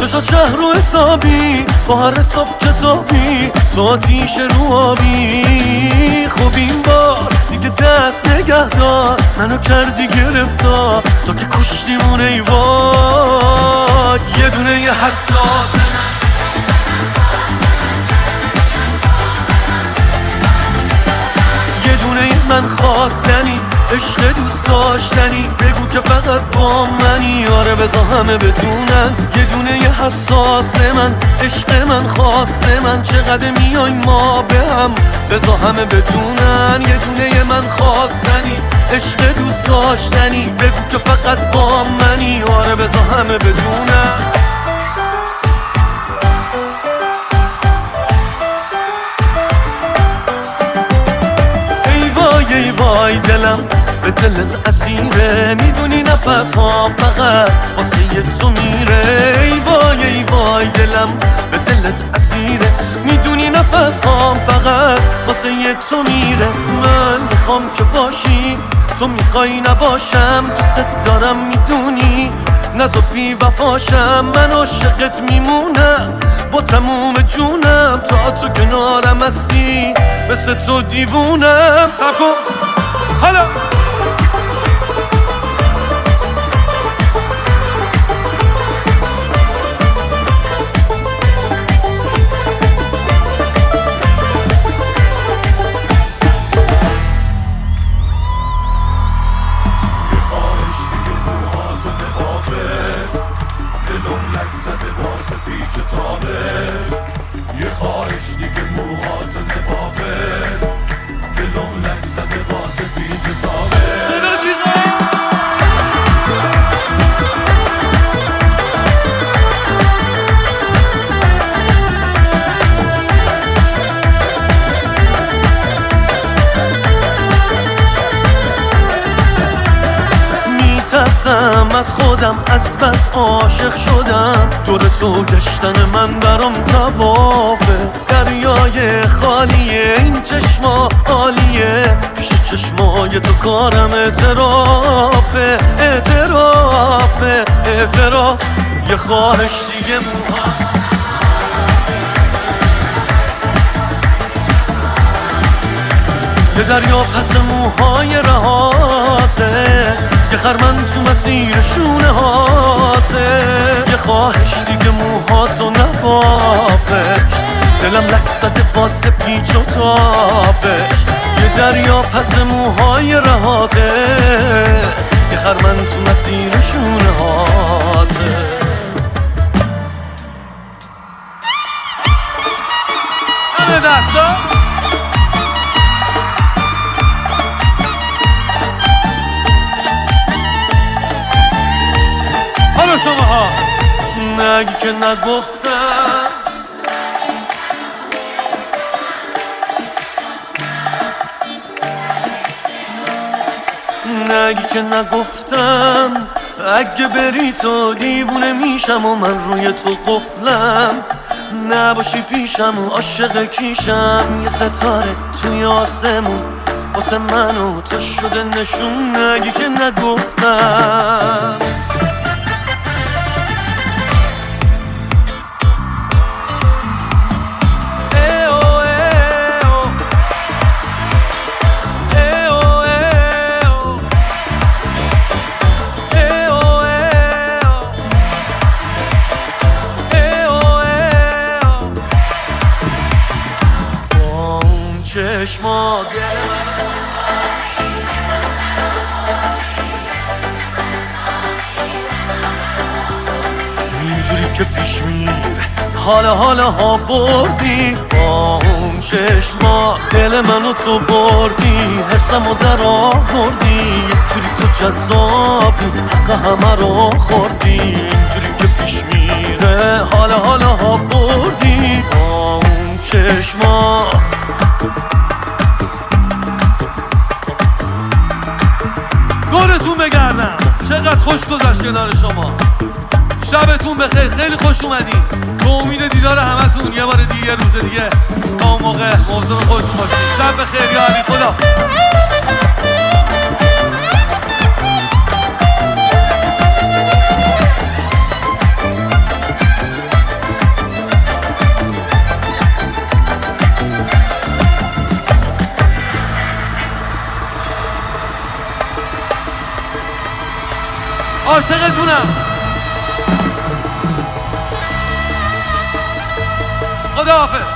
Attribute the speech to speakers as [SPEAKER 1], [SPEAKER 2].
[SPEAKER 1] چشا شهر و حسابی با هر حساب کتابی تو آتیش رو آبی. خب این بار دیگه دست نگه دار، منو کردی گرفتار تا که کشتیمون ای وای. یه دونه یه حساس یه دونه من خواستنی، عشق دوست داشتنی، بگو که فقط با منی. آره بذار همه بدونن یه دونه یه حساس من، عشق من خواست من، چقدر میای ما به هم بذار همه بدونن. یه دونه من خواستنی، عشق دوست داشتنی، بگو که فقط با منی. آره بذار همه بدونن. ای وای دلم به دلت اسیره، میدونی نفس هام فقط واسه تو میره. ای وای دلم به دلت اسیره، میدونی نفس هام فقط واسه تو میره. من میخوام که باشی، تو میخوای نباشم، دوست دارم میدونی، نزا بی وفاشم. من عاشقت میمونم با تموم جونم، تا تو کنارم هستی مثل تو دیوونم. تکو حالا
[SPEAKER 2] یه خواهش دیگه موهاتو نبافه، دلم لک زده واسه پیچ تابه.
[SPEAKER 1] صدا جیغه میترسم از خودم، از بس عاشق شدم. دور تو گشتن من برام طوافه، دریای خالیه این چشما عالیه، پیش چشمای تو کارم اعترافه. اعتراف یه خواهش دیگه موها یه دریا پس موهای رهاته، یه خرمن تو مسیر شونه هاته. یه خواهش دیگه موهاتو نبافش، دلم لک زده واسه پیچ و تابش. یه دریا پس موهای رهاته، یه خرمن تو مسیر شونه هاته. همه دستا شماها نگی که نگفتم، نگی که نگفتم. اگه بری تو دیوونه میشم و من روی تو قفلم، نباشی پیشم و عاشق کیشم. یه ستاره توی آسمون واسه من و تو شده نشون. نگی که نگفتم. چشما اینجوری که پیش میره حالا ها بردی، با اون چشما دل منو تو بردی، حسمو در آوردی. اینجوری تو جذابی حق همه رو خوردی، اینجوری که پیش میره حالا ها بردی، با اون چشما. دورتون بگردم، چقدر خوش گذشت کنار شما. شبتون بخیر، خیلی خوش اومدین. به امید دیدار همتون یه بار دیگه، یه روز دیگه. تا اون موقع مواظب خودتون باشید. شب بخیر یا علی. خدا. عاشقتونم. خداحافظ.